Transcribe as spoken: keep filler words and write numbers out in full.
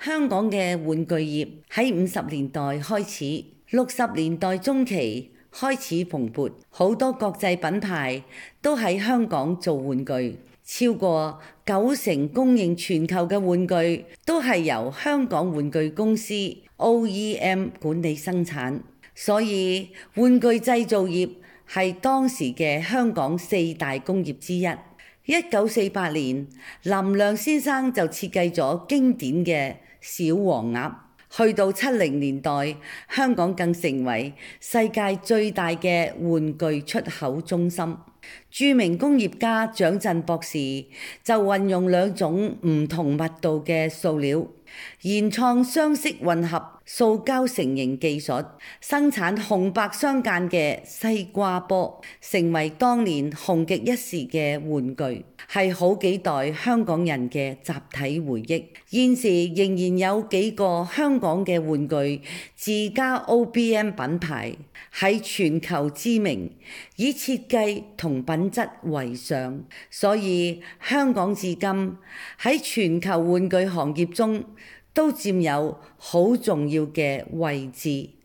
香港嘅玩具業喺五十年代開始，六十年代中期開始蓬勃，好多國際品牌都喺香港做玩具，超過九成供應全球嘅玩具都係由香港玩具公司 O E M 管理生產，所以玩具製造業係當時嘅香港四大工業之一。一九四八年，林亮先生就設計咗經典嘅小黃鴨。去到七零年代，香港更成為世界最大嘅玩具出口中心。著名工業家蔣震博士就運用兩種唔同密度嘅塑料，研創雙色混合塑膠成型技術，生產紅白相間嘅西瓜波，成為當年紅極一時嘅玩具，係好幾代香港人嘅集體回憶。現時仍然有幾個香港嘅玩具自家 O B M 品牌喺全球知名，以設計同品質為上，所以香港至今喺全球玩具行業中都佔有好重要嘅位置。